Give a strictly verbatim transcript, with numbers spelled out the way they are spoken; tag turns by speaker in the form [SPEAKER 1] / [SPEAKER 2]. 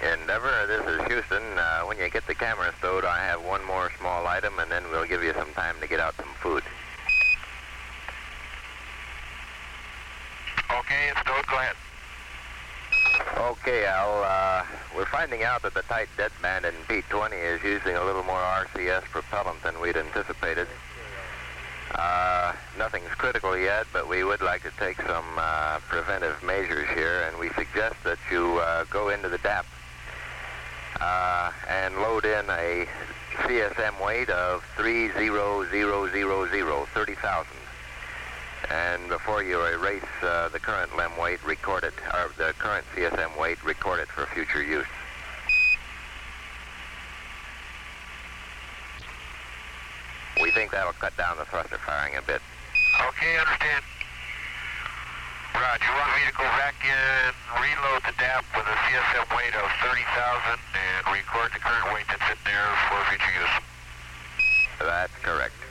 [SPEAKER 1] Endeavor, this is Houston. Uh, when you get the camera stowed, I have one more small item, and then we'll give you some time to get out some food.
[SPEAKER 2] Okay, it's stowed. Go ahead.
[SPEAKER 1] Okay, Al. Uh, we're finding out that the tight deadband in P twenty is using a little more R C S propellant than we'd anticipated. Uh, nothing's critical yet, but we would like to take some uh, preventive measures here, and we suggest that you uh, go into the D A P uh, and load in a C S M weight of three zero zero zero zero, thirty thousand. And before you erase uh, the current L E M weight, record it, or the current C S M weight, record it for future use. We think that'll cut down the thruster firing a bit.
[SPEAKER 2] Okay, understand. Roger, you want me to go back in, reload the D A P with a C S M weight of thirty thousand and record the current weight that's in there for future use?
[SPEAKER 1] That's correct.